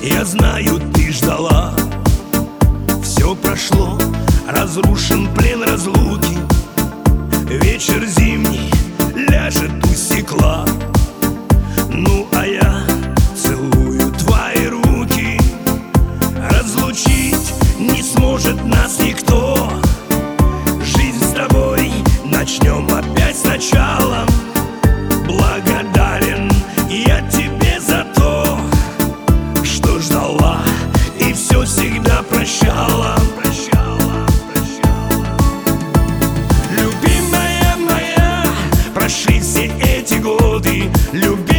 Я знаю, ты ждала. Все прошло, разрушен плен разлуки. Вечер зимний ляжет у стекла. Ну, а я целую твои руки. Разлучить не сможет нас никто. Жизнь с тобой начнем опять сначала. Благодарен я тебе за то, что ждала и все всегда прощала. Любимая моя, прошли все эти годы. Люби